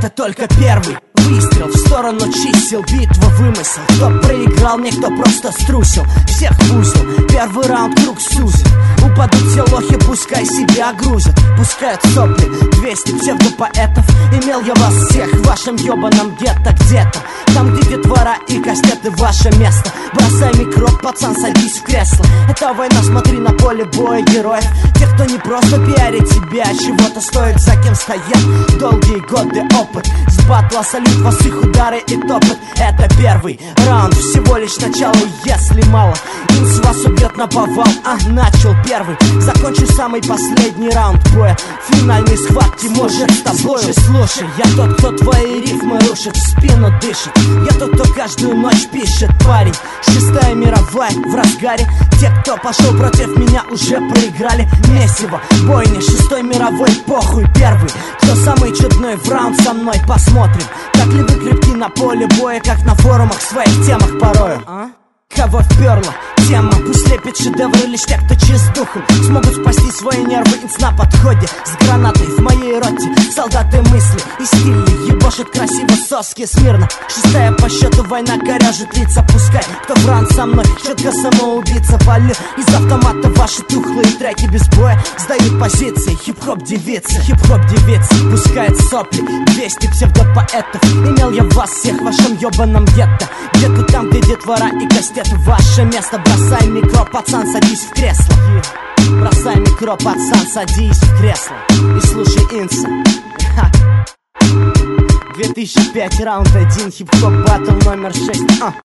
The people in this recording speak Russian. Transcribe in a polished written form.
это только первый выстрел в сторону чисел, битва вымысел. Кто проиграл, никто просто струсил. Всех в узел, первый раунд круг сузит. Упадут все лохи, пускай себя грузят. Пускают сопли 200 псевдопоэтов. Имел я вас всех в вашем ебаном гетто где-то. Там, где детвора и кастеты, ваше место. Бросай микроб, пацан, садись в кресло. Это война, смотри на поле боя героев. Тех, кто не просто пиарит себя, а чего-то стоит, за кем стоят долгие годы опыт. С батла салют вас их удары и топот. Это первый раунд, всего лишь начало, если мало. Инс вас убьет на повал, начал первый. Закончу самый последний раунд боя. Финальной схватки может с тобой. Слушай, я тот, кто твои рифмы рушит, в спину дышит. Я тот, кто каждую ночь пишет, парень. 6-я мировая в разгаре. Те, кто пошел против меня, уже проиграли. Месиво, бойня, 6-й мировой, похуй, первый. Кто самый чудной в раунд со мной, посмотрим. Как ли вы крепки на поле боя, как на форумах в своих темах порою. Кого вперла тема, пусть лепит шедевры лишь те, кто чист духом. Смогут спасти свои нервы, инс на подходе. С гранатой в моей роте солдаты мысли и стили ебошит красиво соски смирно. 6-я по счету война коряжит лица. Пускай кто в раунд со мной, четко самоубийца. Валю из автомата ваши тухлые треки без боя. Сдают позиции хип-хоп девицы. Хип-хоп девицы пускает сопли 200 псевдопоэтов. Имел я вас всех в вашем ебаном гетто. Где-то там, где детвора и кастеты, ваше место. Бросай микро, пацан, садись в кресло. Бросай микро, пацан, садись в кресло и слушай инса. 2005, раунд 1, хип-хоп батл номер 6.